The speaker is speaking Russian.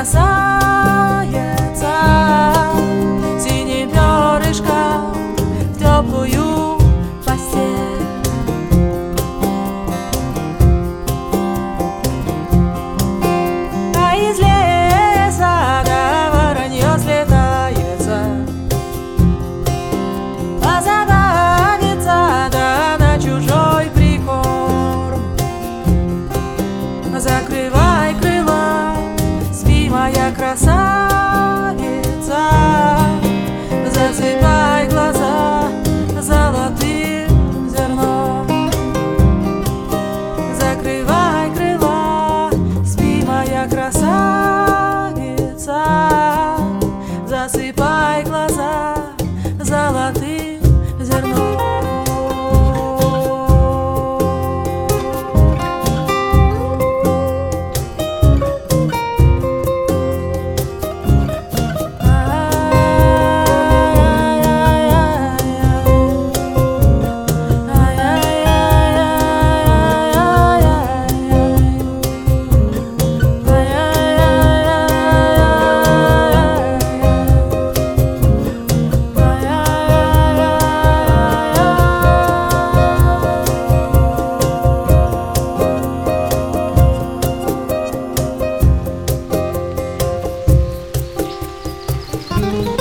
бросается синим перышком в теплую постель. А из леса воронье слетается, позабавиться да на чужой прикорм. Закрывай крыла, спи, моя красавица, засыпай глаза золотым зерном. Закрывай крыла, спи, моя красавица, засыпай глаза золотым зерном. Thank